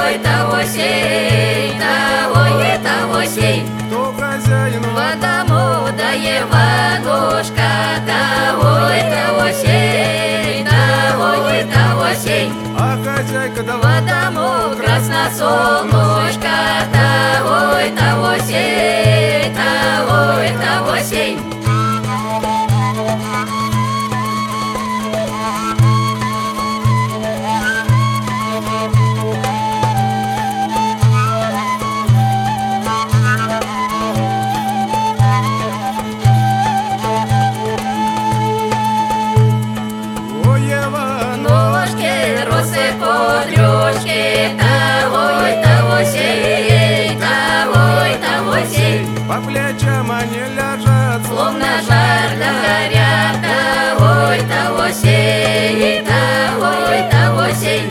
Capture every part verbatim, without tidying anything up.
ой, да осень, да ой, да осень. Кто хозяин В дому, да Иванушка, да ой, да осень, да ой, да осень. А хозяйка В давай дому красносолнышко, да ой, да осень, да ой, да осень. Ножки, русы, кудрюшки, да ой, да осень, да ой, да осень. по плечам они лежат, Словно жар горят, да ой, да осень, да ой, да осень.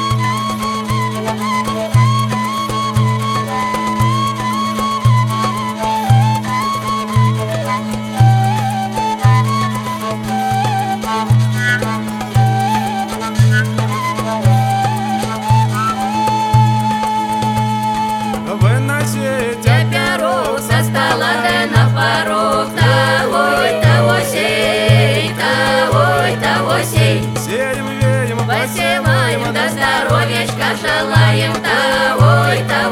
выносите Я беру со стола, да на порог, да ой, да осень, да ой, да осень. серим, верим, Посеваем, да здоровьечка желаем, да ой, да